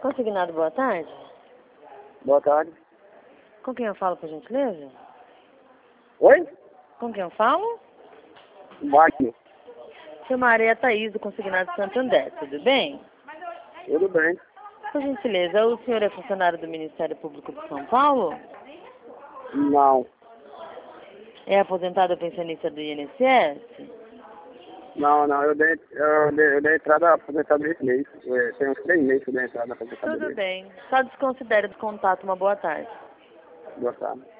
Consignado, boa tarde. Boa tarde. Com quem eu falo, por gentileza? Oi? Com quem eu falo? Wagner. Sou Maria Thaís, do Consignado Santander. Tudo bem? Tudo bem. Por gentileza, o senhor é funcionário do Ministério Público de São Paulo? Não. É aposentado pensionista do INSS? Não, eu dei entrada aposentada esse mês. Tem uns 3 meses que eu dei entrada aposentada. Tudo bem. Só desconsidere do contato. Uma boa tarde. Boa tarde.